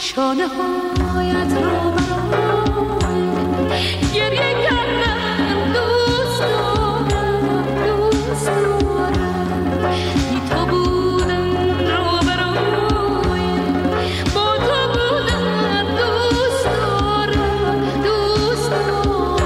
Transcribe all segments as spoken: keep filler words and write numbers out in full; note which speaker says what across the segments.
Speaker 1: شانه هایت رو برای گریه کردم دوست دارم دوست دارم بی تو بودم رو برای با تو بودم دوست دارم دوست دارم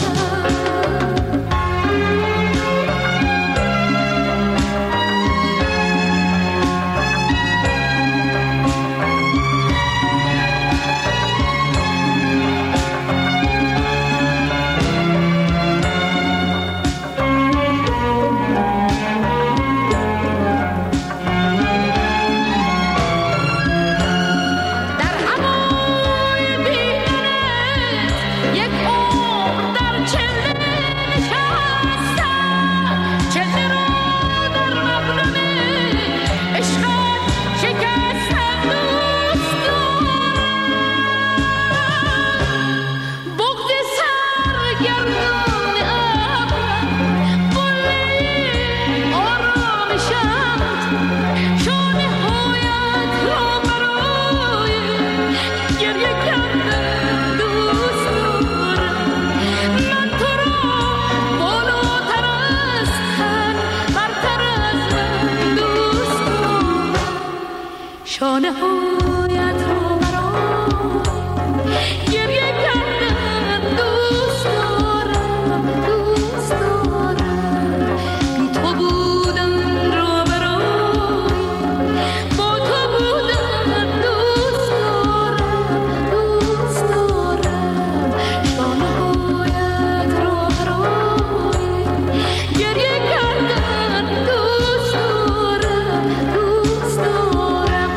Speaker 1: شانه هایت رو برای گریه کردم دوست دارم دوست دارم بی تو بودم رو برای با تو بودم دوست دارم دوست دارم شانه هایت رو برای گریه کردم دوست دارم دوست دارم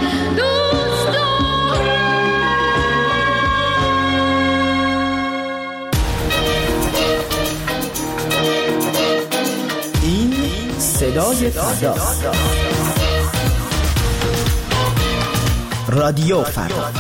Speaker 2: صدای فرداست. رادیو فردا.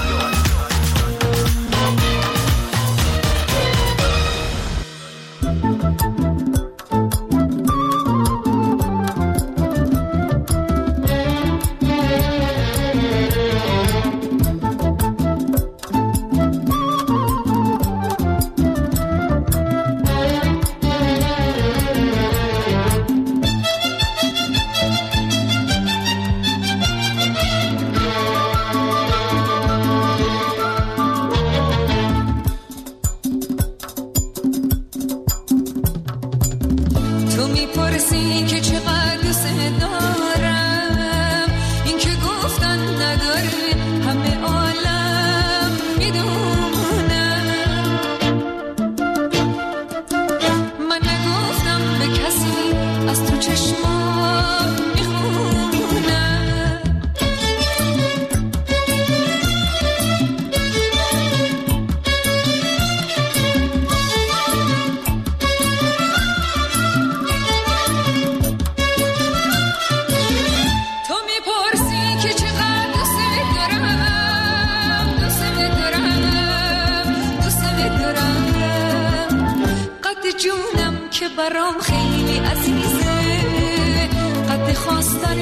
Speaker 3: برام خیلی عزیزه قد خواستن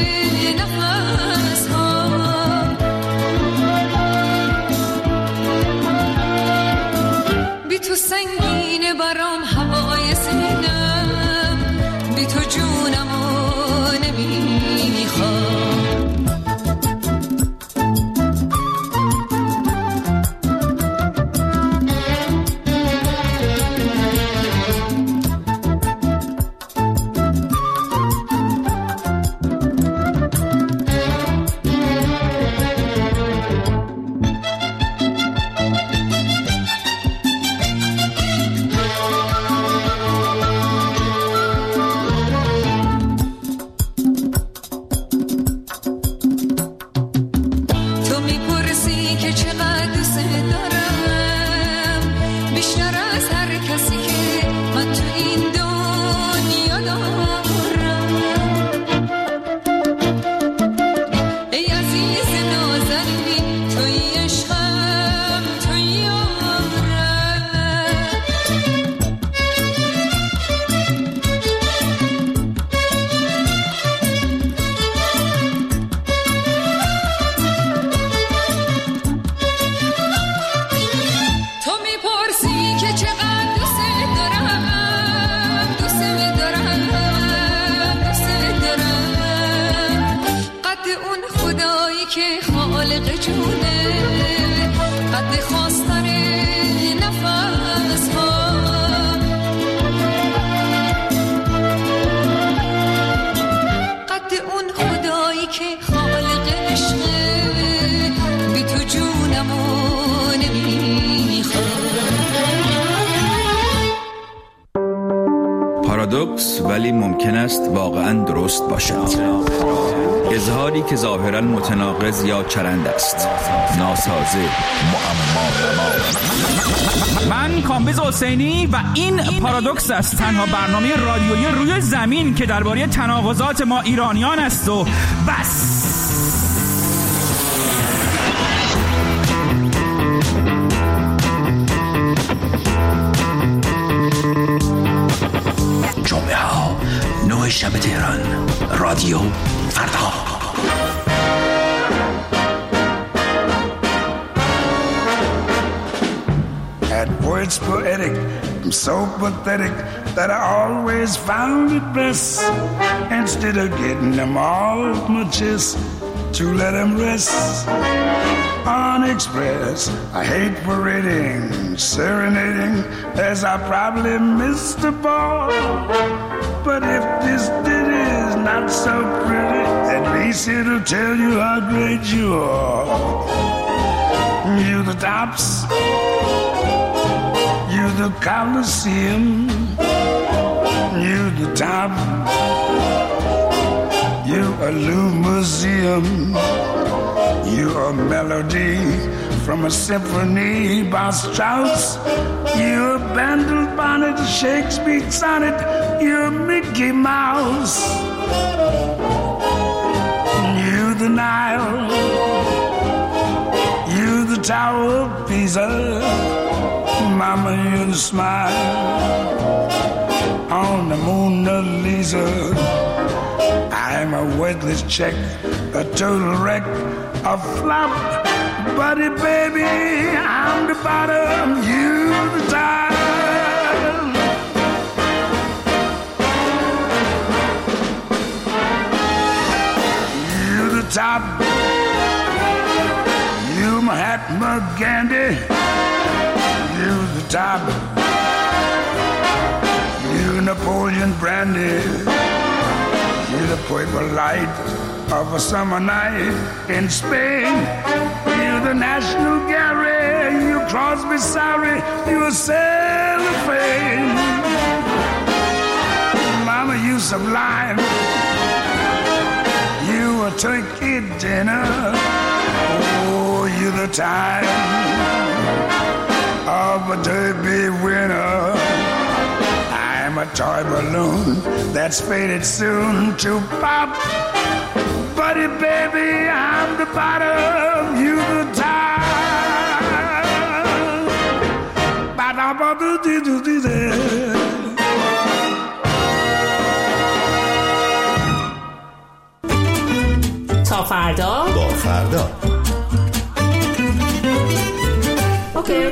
Speaker 3: نفس ها بی تو سنگینه برام هوای سینم بی تو جونمو نمیخوام غرق جونه قد خواستن نفس ها قد اون خدایی که خالق عشقه بی تو جونمو
Speaker 4: پارادوکس ولی ممکن است واقعاً درست باشد. اظهاری که ظاهراً متناقض یا چرند است، ناسازه، معما.
Speaker 5: من کامبیز حسینی و این پارادوکس است، تنها برنامه رادیویی روی زمین که درباره تناقضات ما ایرانیان است و بس.
Speaker 6: جمعه ها نه شب تهران، رادیو فردا.
Speaker 7: Had words poetic, I'm so pathetic that I always found it best, instead of getting them all my chest, to let them rest unexpressed. I hate parading, serenading, as I probably missed the ball. But if this ditty is not so pretty, at least it'll tell you how great you are. You the tops, you the Colosseum, you the top, you a museum, you a melody from a symphony by Strauss, you a Bandel bonnet, Shakespeare sonnet, you a Mickey Mouse, you the Nile, you the Tower of Pisa, Mama, you the smile on the Mona Lisa. I'm a worthless check, a total wreck, a flop. Buddy, baby, I'm the bottom, you the top. You the top. You Mahatma Gandhi. You the top. You Napoleon Brandy. You the purple light of a summer night in Spain. You the National Gallery. You Crosby, sorry, you a cellophane. Mama, you sublime. You a turkey dinner. Oh, you the time of a derby winner. I'm a toy balloon that's faded soon to pop. Buddy, baby, I'm the bottom, you the top.
Speaker 8: تا فردا
Speaker 6: با فردا.
Speaker 8: اوکی.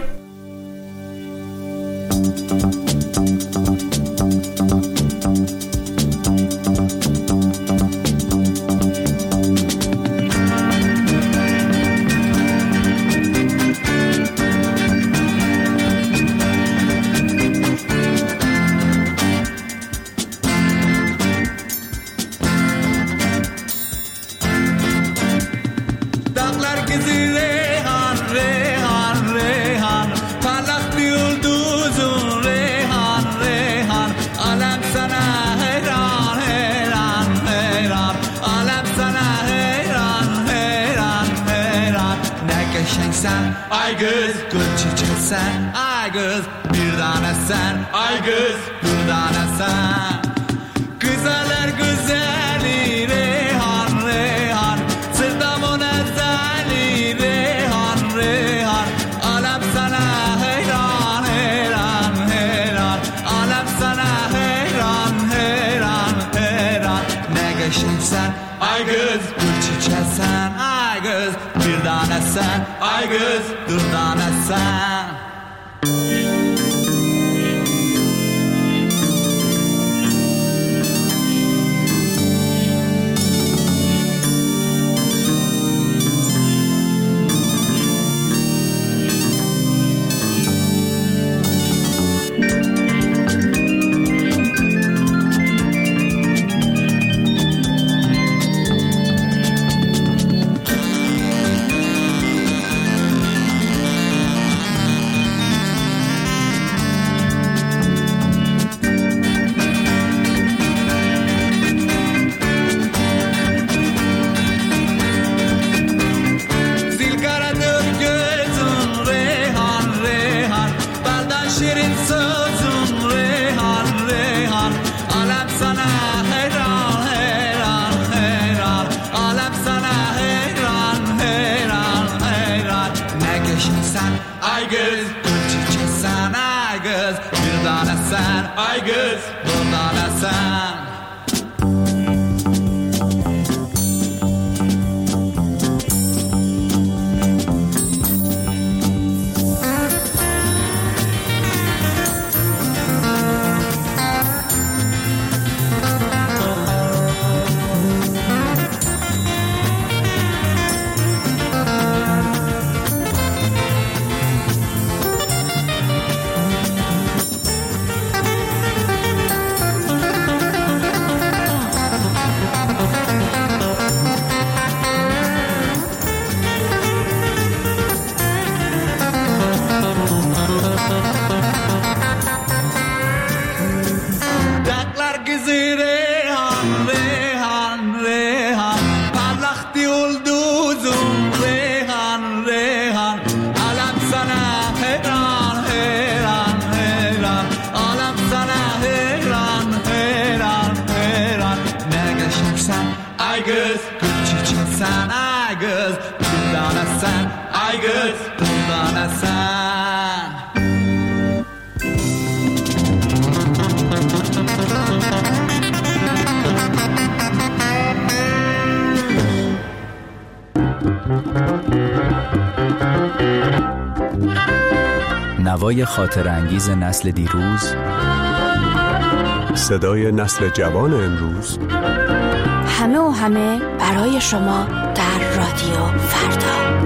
Speaker 9: Ay kız gül çiçeksen, ay kız bir tanesen, ay kız bir tanesen. Güzeller güzeli Reyhan Reyhan, sırtamın ezeli Reyhan Reyhan. Alem sana heyran heyran heyran, alem sana heyran heyran heyran. Ne geçinsen, ay kız gül çiçeksen, ay kız bir tanesen, ay kız bir tanesen. Aygız gülçe çesen aygız bir tane sen aygız bir tane sen
Speaker 4: نوای خاطر انگیز نسل دیروز،
Speaker 10: صدای نسل جوان امروز،
Speaker 11: همه و همه برای شما در رادیو فردا.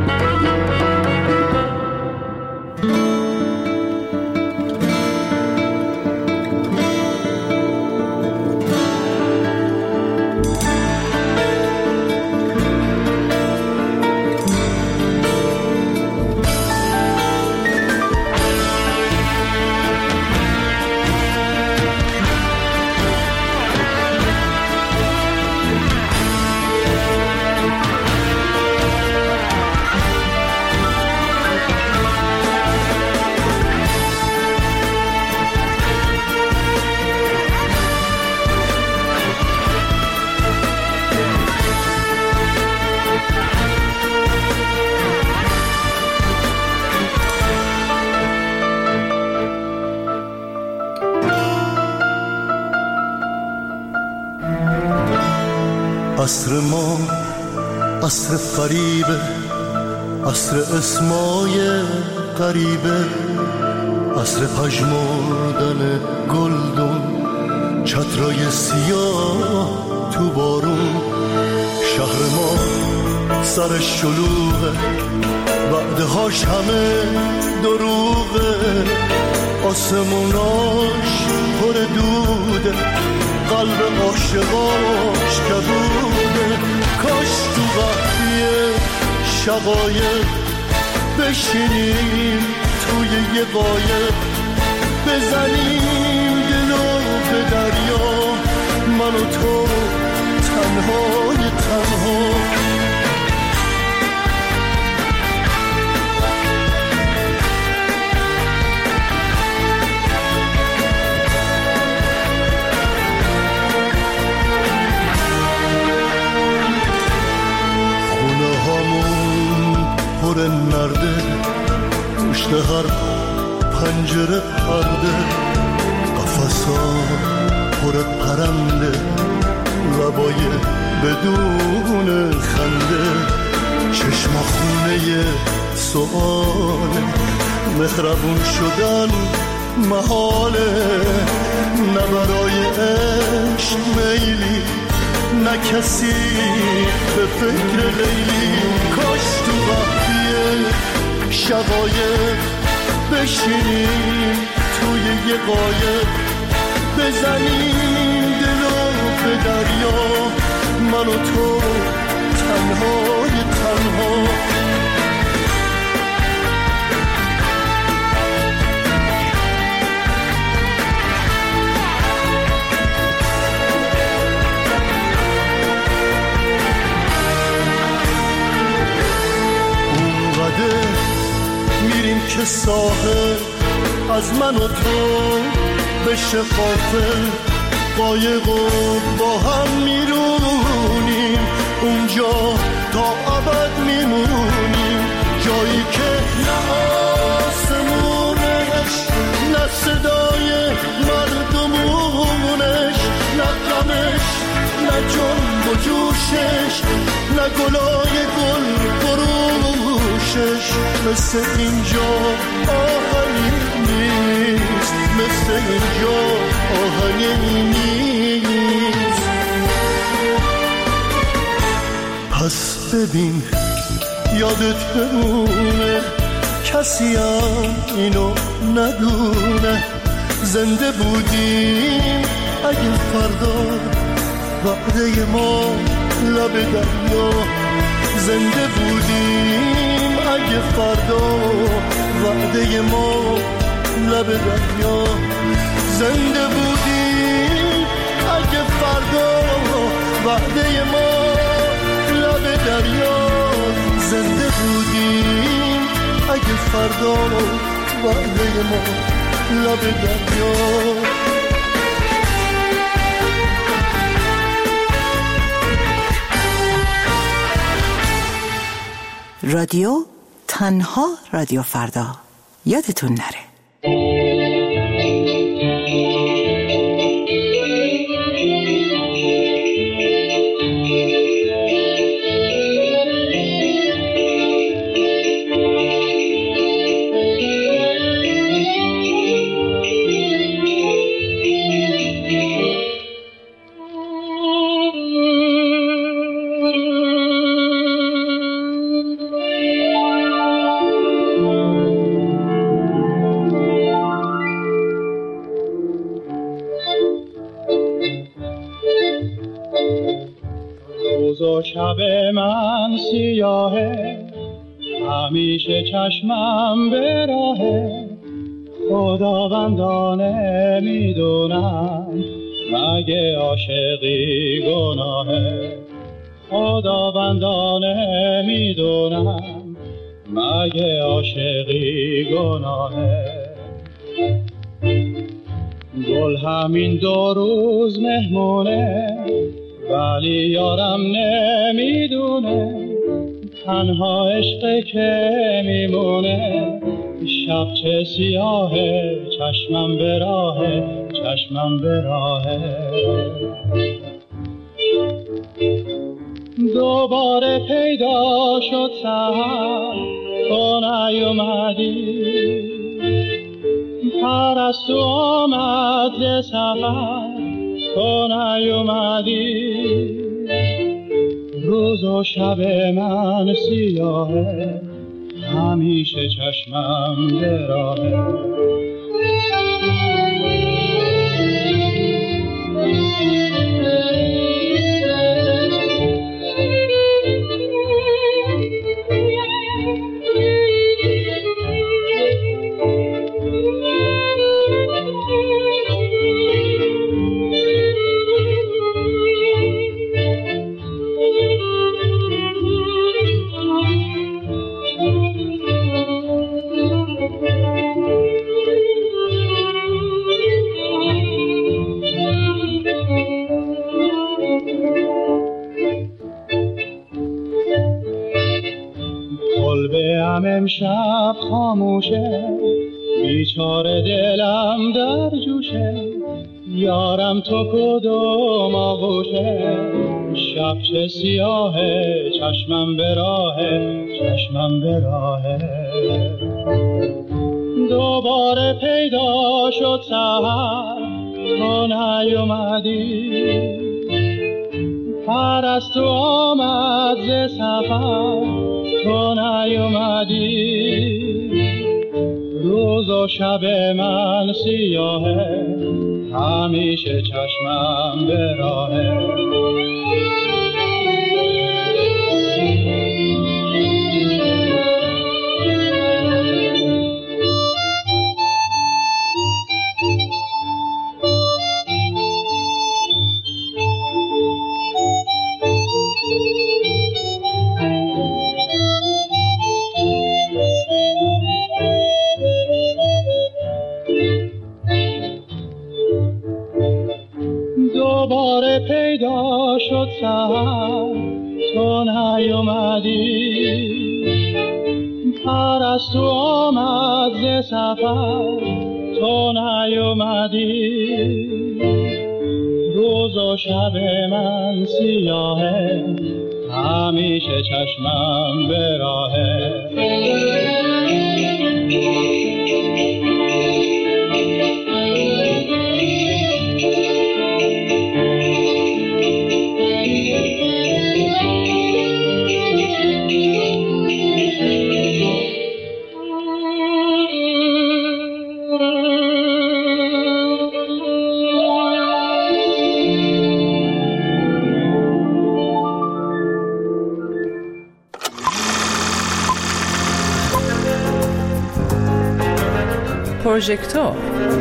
Speaker 12: عصر ما عصر فریبه، عصر اسمای غریبه، عصر پژمردن گلدون، چترای سیاه تو بارون. شهر ما سر شلوغه، وعدهاش همه دروغه، آسموناش پر دوده، قلب عاشقاش کبوده. کاش تو وقتی شقایق بشینیم توی یه قایق، بزنیم دلو به دریا، من و تو تنهای تنها. پر نرده، پشت هر پنجره پرده، قفصا پر پرنده، لبای بدون خنده، چشم خونه سؤاله، مهربون شدن محاله، نه برای عشق میلی، نه کسی به فکر لیلی. کاش تو وقتی شقایق بشینیم توی یه قایق، بزنیم دلو به دریا، من و تو تنهای تنها. میریم که ساحل از من و تو بشه غافل، قایق و با هم میرونیم اونجا تا ابد میمونیم، جایی که نه آسمان پوشش نه گلای گل فروشش مثل اینجا آهنی نیست مثل اینجا آهنی نیست پس ببین یادت بمونه کسی هم اینو ندونه زنده بودیم اگه فردا وعده ما لب دریا زنده بودیم اگه فردا وعده ما لب دریا زنده بودیم اگه فردا وعده ما لب دریا زنده بودیم اگه فردا وعده ما لب دریا
Speaker 13: رادیو تنها رادیو فردا یادتون نره.
Speaker 14: شب من سیاهه همیشه چشمم به راهه خداوندانه میدونم مگه عاشقی گناهه خداوندانه میدونم مگه عاشقی گناهه گل همین دو روز مهمونه ولی یارم نمیدونه تنها عشق که میمونه شب چه سیاهه چشمم به راهه چشمم به راهه دوباره پیدا شد سحر تو نیومدی پرستو آمد ز سفر تو نیومدی روز و شب من سیاهه همیشه چشمم به راهه کلبه‌ام امشب خاموشه بیچاره دلم در جوشه یارم تو کدوم آغوشه شب چه سیاهه چشمم به راهه چشمم به راهه دوباره پیدا شد سحر تو نیومدی پرستو آمد ز سفر تو نیومدی روز و شب من سیاهه همیشه چشمم به راهه دوباره پیدا شد سحر تو نیومدی پرستو آمد ز سفر تو نیومدی روز و شب من سیاهه، همیشه چشمم به راهه.
Speaker 15: پروژکتور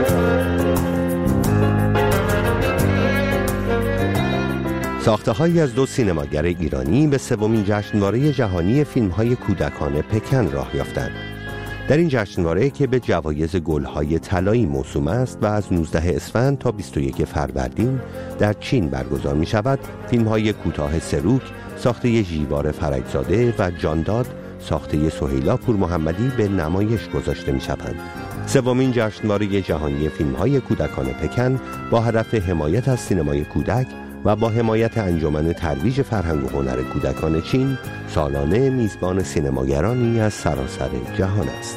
Speaker 16: ساخته‌هایی از دو سینماگر ایرانی به سومین جشنواره جهانی فیلم‌های کودکانه پکن راه یافتند. در این جشنواره که به جوایز گل‌های طلایی موسوم است و از نوزدهم اسفند تا بیست و یکم فروردین در چین برگزار می‌شود، فیلم‌های کوتاه سروک ساخته ژیوار فرجزاده و جانداد ساخته سهیلا پورمحمدی به نمایش گذاشته می‌شوند. سومین جشنواره جهانی فیلم‌های کودکانه پکن با هدف حمایت از سینمای کودک و با حمایت انجمن ترویج فرهنگ و هنر کودکان چین سالانه میزبان سینماگرانی از سراسر جهان است.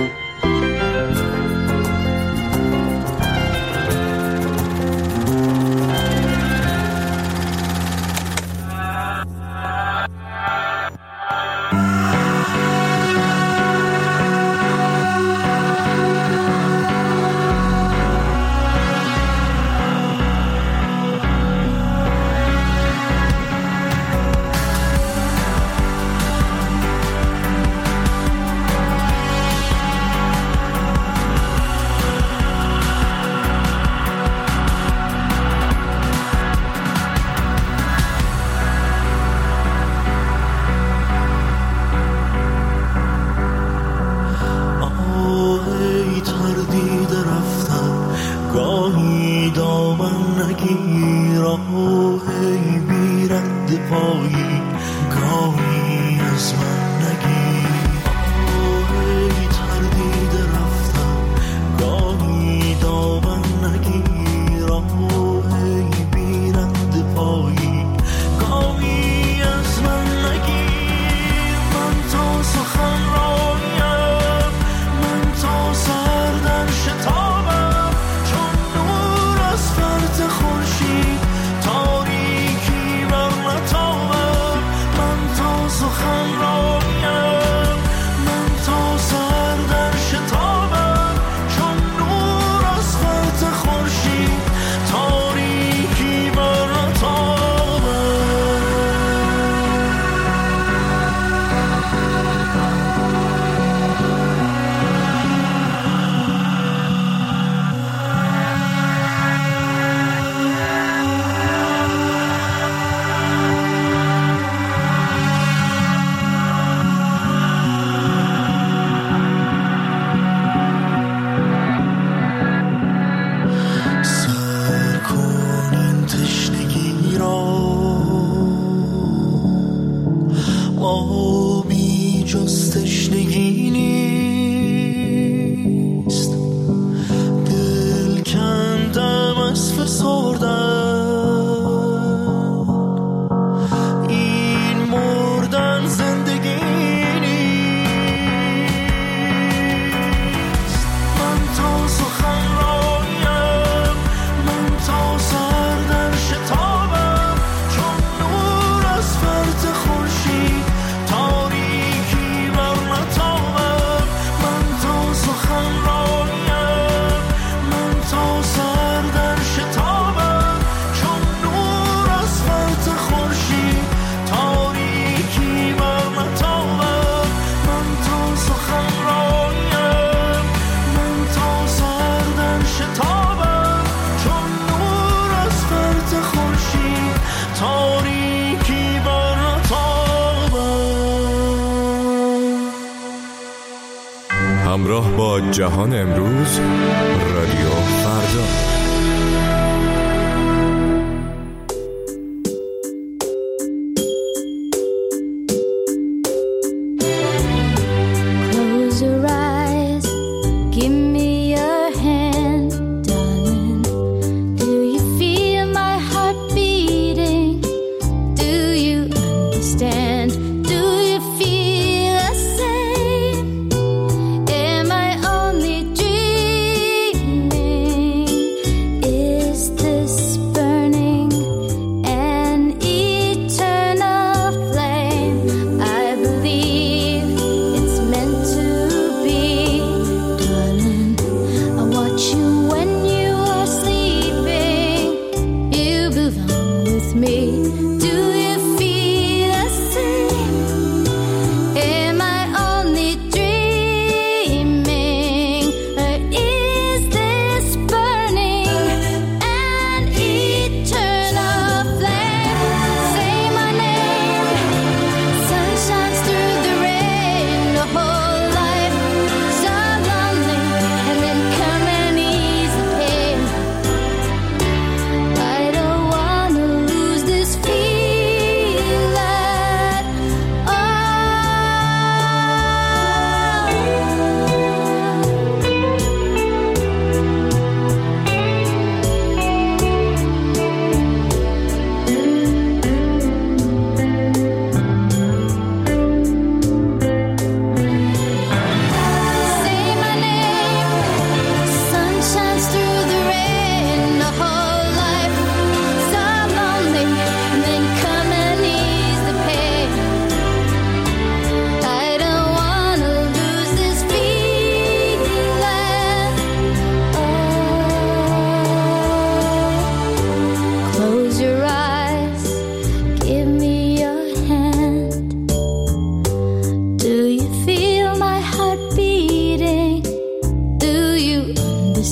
Speaker 10: همراه با جهان امروز، رادیو فردا.
Speaker 1: Give me your hand, darling. Do you feel my heart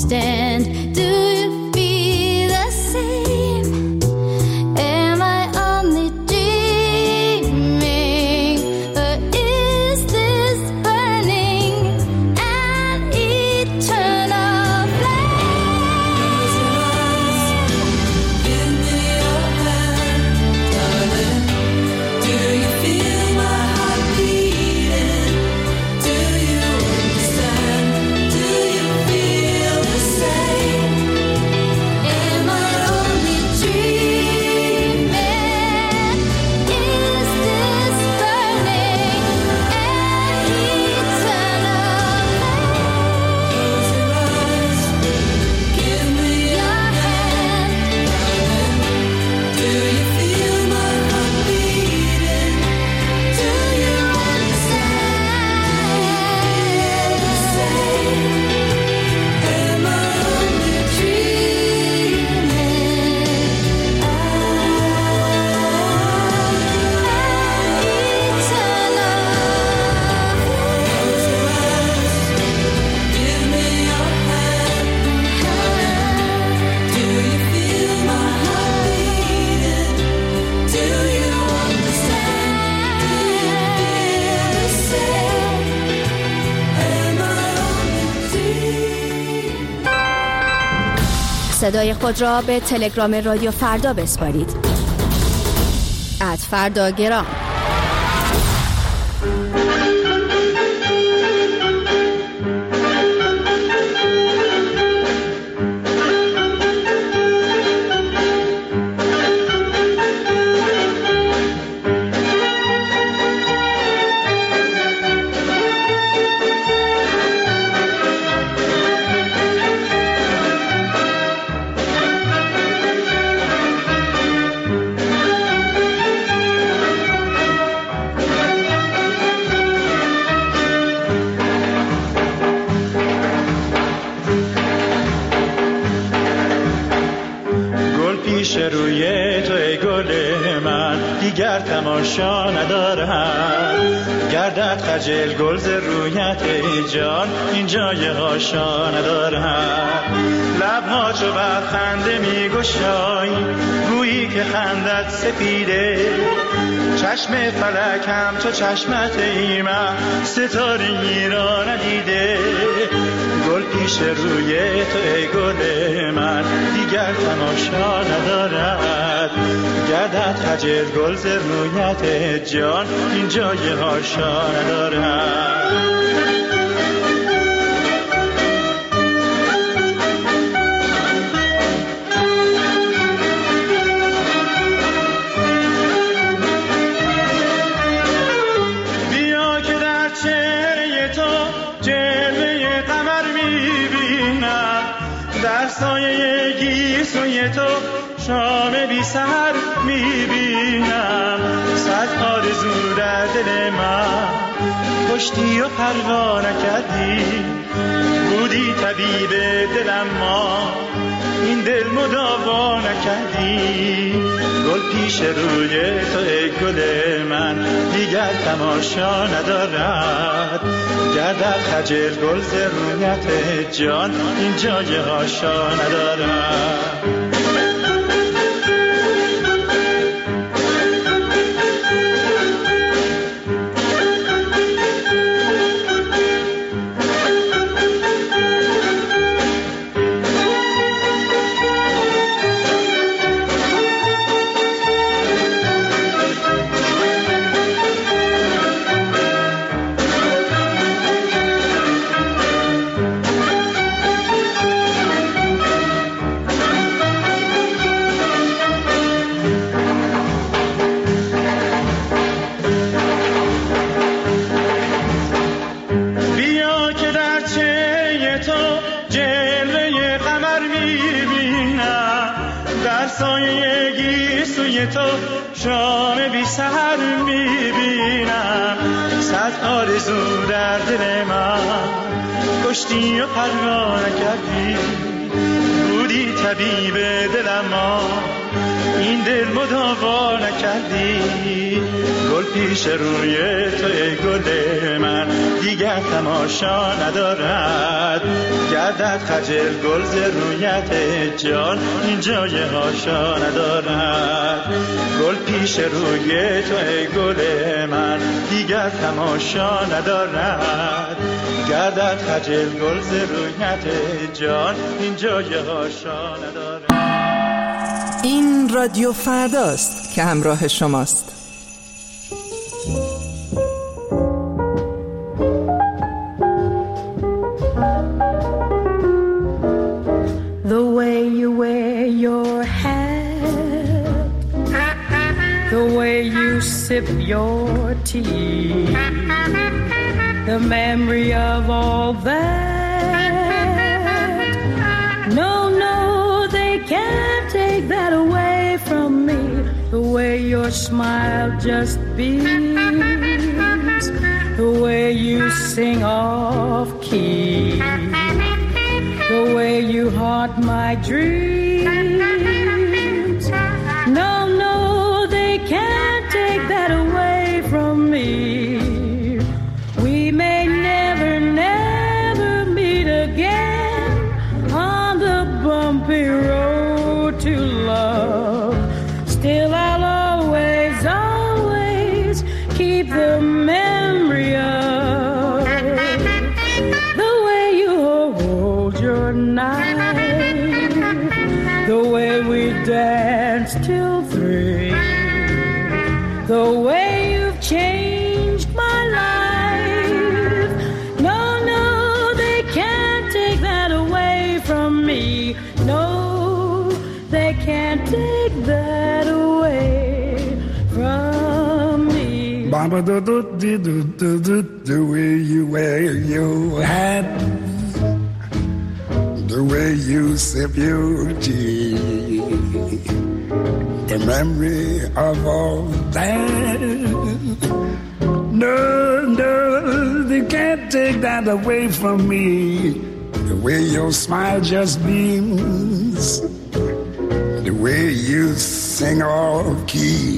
Speaker 1: understand. Do you feel the same? Am I only dreaming, or is this burning an eternal flame? Give me your hand, darling. Do you feel my heart beating? Do you understand? Do you feel the same? Am I only dreaming? Is this burning an eternal flame? Give me your hand, darling. Do you feel my heart beating? Do you understand the same? Am I only dreaming? Ah, give me your hand. Do you feel my heart beating? Do you understand? Do you feel the same? Am I only dreaming?
Speaker 11: صدای خود را به تلگرام رادیو فردا بسپارید. ات فردا گرام.
Speaker 14: گل پیش روی تو ای گل من، دیگر تماشا ندارم. گردد خجل گل ز رویت ای جان، این جای هاشا ندارم. لبها چو بر خنده می گشایی، گویی که خندت سپیده. چشم فلکم تو چشمت ای من، ستاره‌ای را ندیده. گل پیش روی تو ای گل من، دیگر تماشا ندارد. گردد خجل گل ز رویت جان، این جای هاشا ندارد. بیا که در چهره تو جلوه قمر میبینم، در سایه گیسوی تو شام بی سحر میبینم. صد آرزو در دل من کشتی و پروا نکردی، بودی طبیب دلم ما این دل مداوا نکردی. گل پیش روی تو ای گل من، دیگر تماشا ندارد. گردد خجل گل ز رویت جان، این جای هاشا ندارد. تو شام بی سحر میبینم. صد آرزو در دل من کشتی و پروا نکردی، بودی بودی طبیب دلم ما این دل مداوا نکردی گل پیش روی تو ای گل من دیگر تماشا ندارد گردد خجل گل ز رویت جان این جای هاشا ندارد گل پیش روی تو ای گل من دیگر تماشا ندارد گردد خجل گل ز رویت جان این جای هاشا ندارد.
Speaker 13: این رادیو فرداست که همراه شماست.
Speaker 15: The way you wear your hat, the way you sip your tea, the memory of all that. No, no, they can't take that away from me. The way your smile just beams, the way you sing off key, the way you haunt my dreams. No, no, they can't take that away from me. We may never, never meet again on the bumpy road to love. Still I'll always, always keep the memory of the way you hold your knife, the way we danced till three, the way you've changed my life. No, no, they can't take that away from me. No, they can't take that away from me.
Speaker 7: Baba do do do do do do the way you wear your hat, the way you sip your tea, the memory of all that. No, no, they can't take that away from me. The way your smile just beams, the way you sing off key,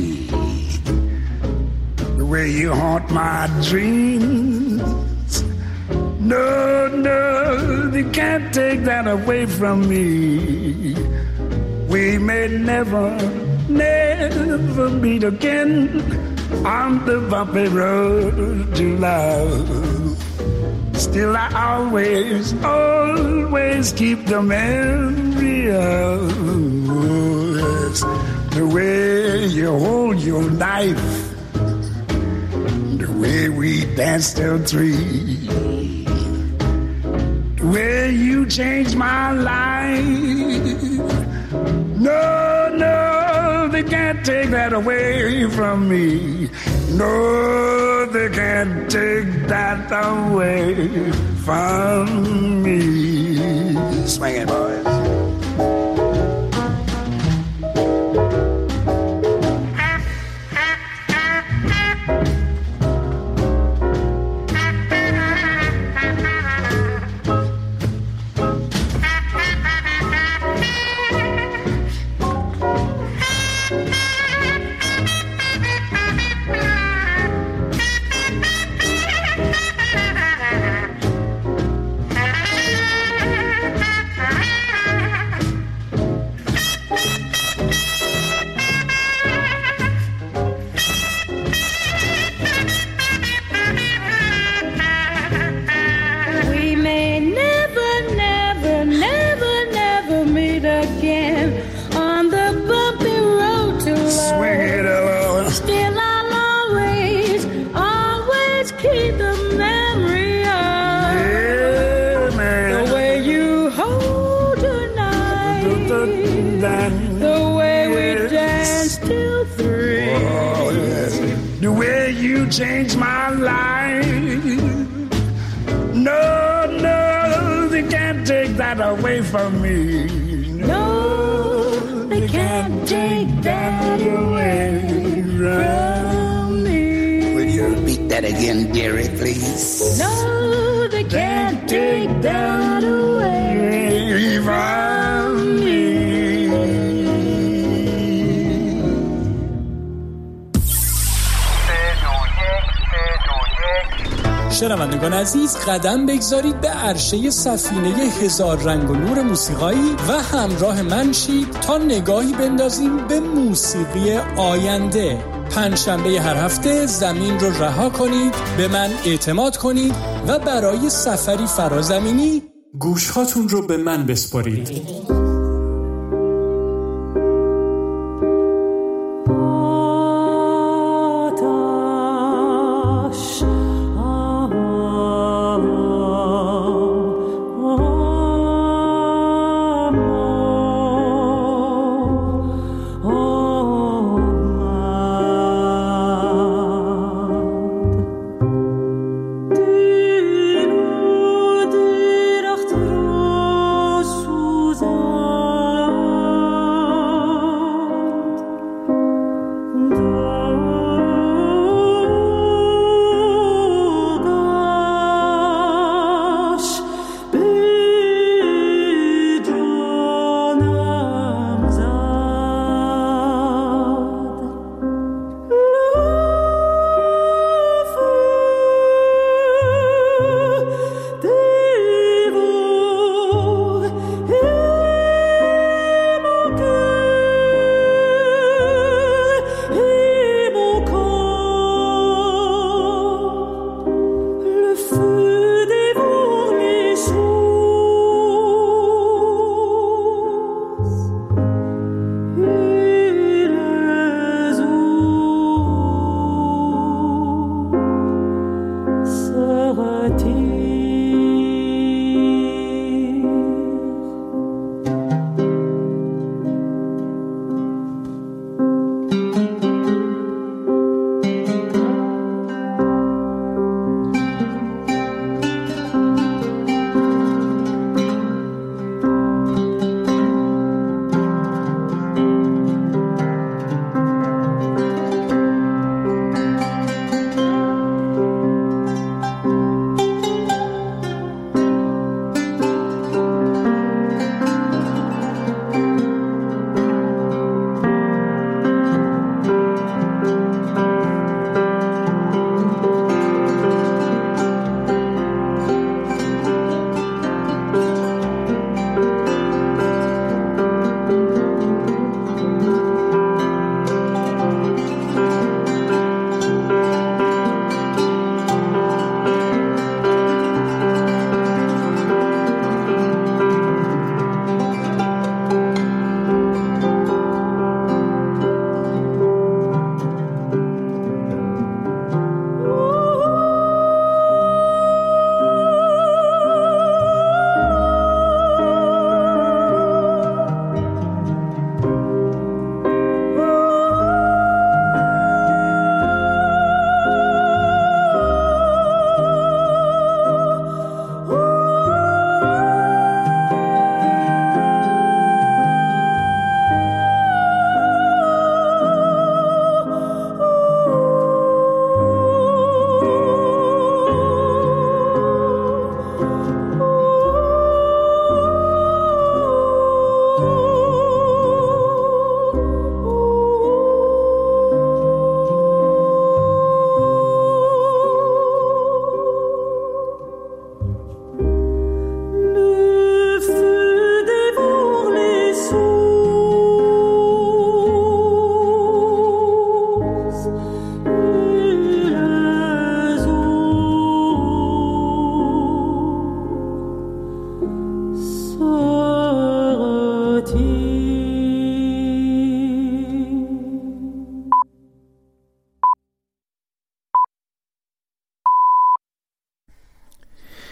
Speaker 7: the way you haunt my dreams. No, no, they can't take that away from me. We may never, never meet again on the bumpy road to love. Still I always, always keep the memory of the way you hold your knife, the way we danced till three, the way you changed my life. No, no, they can't take that away from me. No, they can't take that away from me. Swing it, boys. Changed my life. No, no, they can't take that away from me.
Speaker 15: No, they can't take that away from me.
Speaker 7: Will you repeat that again, dearie, please?
Speaker 15: No, they can't take that away from me.
Speaker 17: شنوندگان عزیز، قدم بگذارید به عرشه سفینه هزار رنگ و نور موسیقایی و همراه من شید تا نگاهی بندازیم به موسیقی آینده. پنجشنبه هر هفته زمین رو رها کنید، به من اعتماد کنید و برای سفری فرازمینی گوشهاتون رو به من بسپارید.